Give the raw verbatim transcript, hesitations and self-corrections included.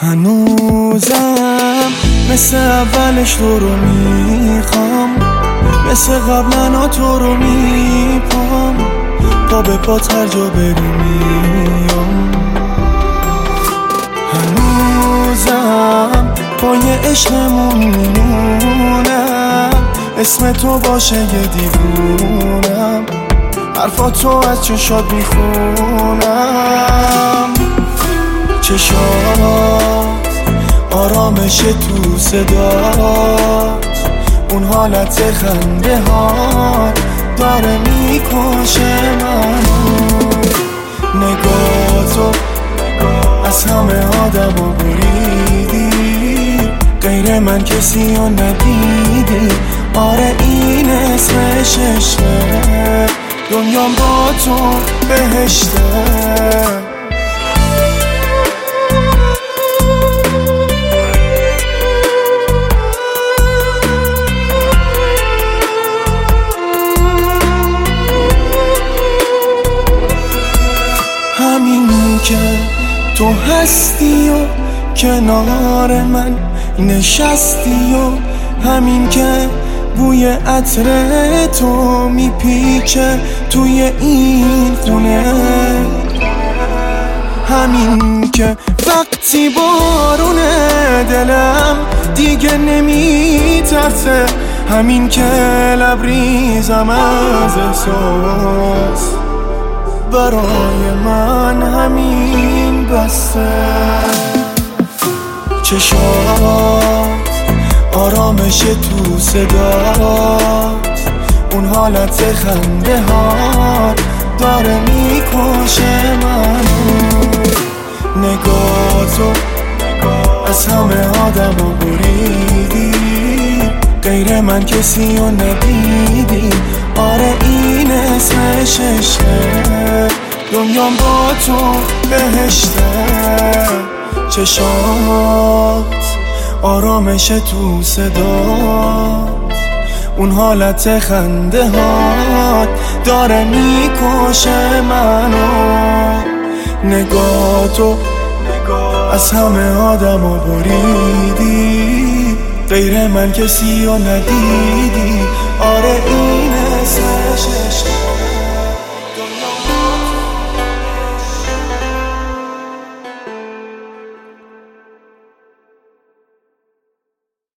هنوزم مثل اولش تو رو میخوام، مثل قبلا تو رو میپام، پا به پات هر جا بری میام. هنوزم پای عشقمون میمونم، اسم تو باشه یه دیوونم، حرفاتو از چشات میخونم. چشات آرامش تو صدات، اون حالت خنده ها داره میکشه منو. نگاهتو از همه آدم و بریدی، غیر من کسی رو ندیدی. آره این اسمش عشقه، دنیام با تو بهشته. همین که تو هستی و کنار من نشستی و همین که بوی عطر تو میپیچه توی این خونه، همین که وقتی بارونه دلم دیگه نمیترسه، همین که لبریزم از احساس برای من همین بسته. چشات آرامش تو صدات، اون حالت خنده ها داره میکشه منو. نگاهتو از همه آدم رو بریدی، غیر من کسی رو ندیدی. آره این اسمش عشقه، دنیام با تو بهشته. چشات آرامش تو صدات، اون حالت خنده هات داره میکشه منو. نگاهتو از همه آدم رو بریدی، غیر من کسی رو ندیدی. آره این